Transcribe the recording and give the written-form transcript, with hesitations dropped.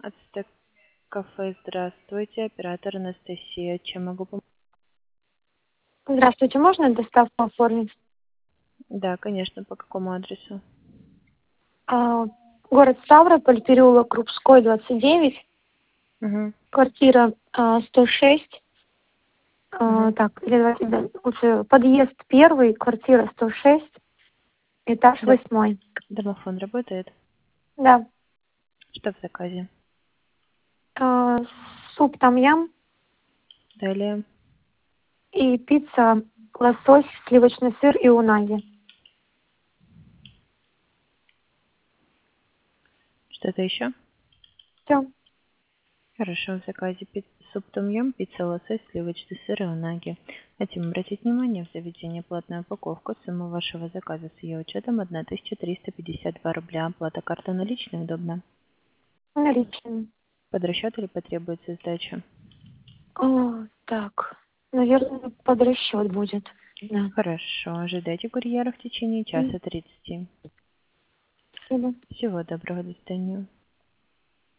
Ацтек кафе, здравствуйте, оператор Анастасия. Чем могу помочь? Здравствуйте, можно доставку оформить? Да, конечно, по какому адресу? А, Город Ставрополь, переулок Крупской, 29, Угу, квартира 106. угу. Так, или давайте, лучше подъезд первый, квартира 106, этаж Да, 8. домофон работает? Да. Что в заказе? А, Суп том-ям Далее. и пицца лосось, сливочный сыр и унаги. Что-то еще? Все. Хорошо, в заказе суп том-ям, пицца лосось, сливочный сыр и унаги. Хотим обратить внимание, в заведении платная упаковка. Сумма вашего заказа с ее учетом 1352 рубля. Оплата карта наличной удобно. Наличные. Под расчет или потребуется сдача? Так, наверное, под расчет будет. Да. Хорошо, ожидайте курьера в течение часа 30. Спасибо. Всего доброго, до свидания.